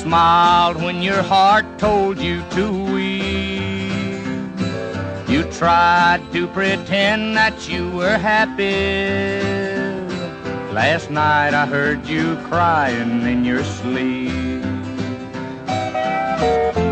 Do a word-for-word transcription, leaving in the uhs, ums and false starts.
smiled when your heart told you to weep. You tried to pretend that you were happy. Last night I heard you crying in your sleep.